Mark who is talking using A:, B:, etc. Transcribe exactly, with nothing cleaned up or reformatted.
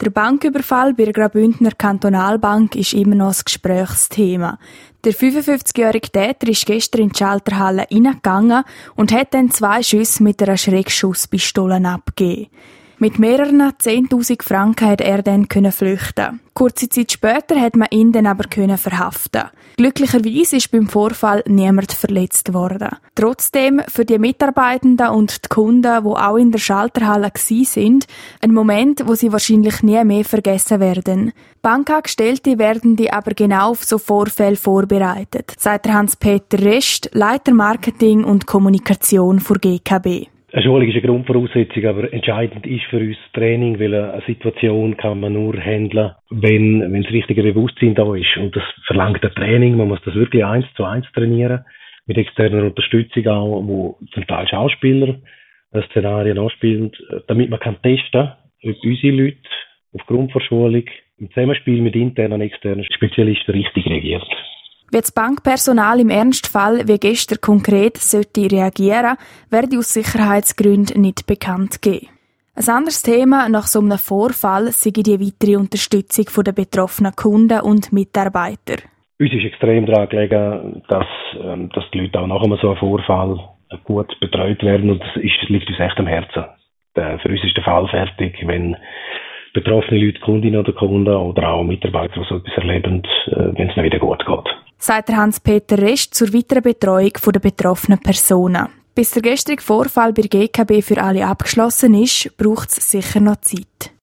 A: Der Banküberfall bei der Graubündner Kantonalbank ist immer noch ein Gesprächsthema. Der fünfundfünfzigjährige Täter ist gestern in die Schalterhalle hineingegangen und hat dann zwei Schüsse mit einer Schreckschusspistole abgegeben. Mit mehreren zehntausend Franken hat er dann flüchten. Kurze Zeit später hat man ihn dann aber verhaften. Glücklicherweise ist beim Vorfall niemand verletzt worden. Trotzdem für die Mitarbeitenden und die Kunden, die auch in der Schalterhalle waren, ein Moment, wo sie wahrscheinlich nie mehr vergessen werden. Bankangestellte werden die aber genau auf so Vorfälle vorbereitet, sagt Hans-Peter Rest, Leiter Marketing und Kommunikation für G K B.
B: Eine Schulung ist eine Grundvoraussetzung, aber entscheidend ist für uns das Training, weil eine Situation kann man nur handeln, wenn, wenn das richtige Bewusstsein da ist. Und das verlangt ein Training. Man muss das wirklich eins zu eins trainieren, mit externer Unterstützung auch, wo zum Teil Schauspieler Szenarien anspielen, damit man kann testen, ob unsere Leute aufgrund der Schulung im Zusammenspiel mit internen und externen Spezialisten richtig reagieren.
A: Wie das Bankpersonal im Ernstfall wie gestern konkret sollte reagieren, werde aus Sicherheitsgründen nicht bekannt geben. Ein anderes Thema nach so einem Vorfall sei die weitere Unterstützung der betroffenen Kunden und Mitarbeiter.
B: Uns ist extrem daran gelegen, dass, ähm, dass die Leute auch nach einem so einem Vorfall gut betreut werden, und das ist, liegt uns echt am Herzen. Äh, für uns ist der Fall fertig, wenn betroffene Leute, Kundinnen oder Kunden oder auch Mitarbeiter, die so etwas erleben, äh, wenn es ihnen wieder gut geht.
A: Sagt Hans-Peter Rest zur weiteren Betreuung der betroffenen Personen. Bis der gestrige Vorfall bei G K B für alle abgeschlossen ist, braucht es sicher noch Zeit.